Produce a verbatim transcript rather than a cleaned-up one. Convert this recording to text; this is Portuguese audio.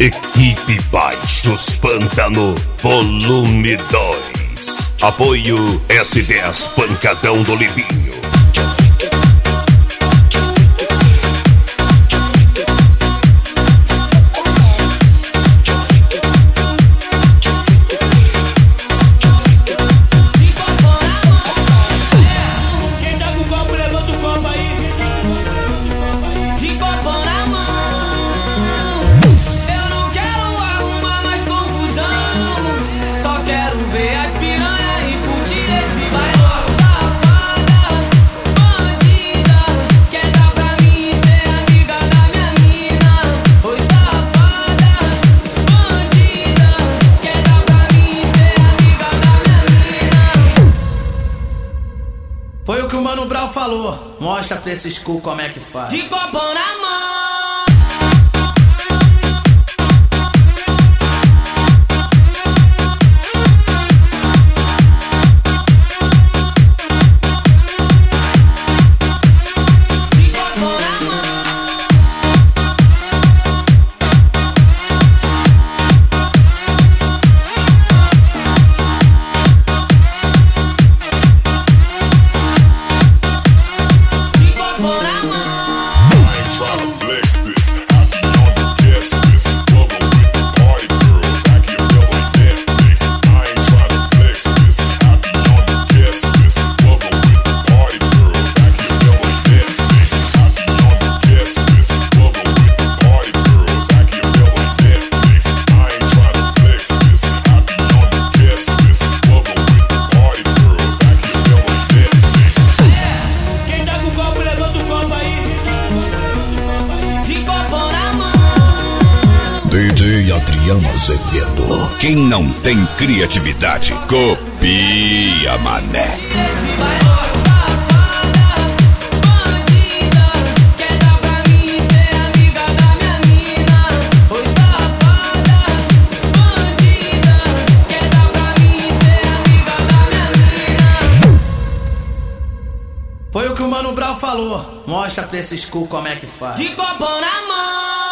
Equipe Baixos Pântano, volume dois. Apoio S dez Pancadão do Libinho. Foi o que o Mano Brown falou. Mostra pra esses cu como é que faz. De copão na mão. D J Adriano Azevedo. Quem não tem criatividade, copia, mané. Foi o que o Mano Brown falou. Mostra pra esses cu como é que faz. De copão na mão.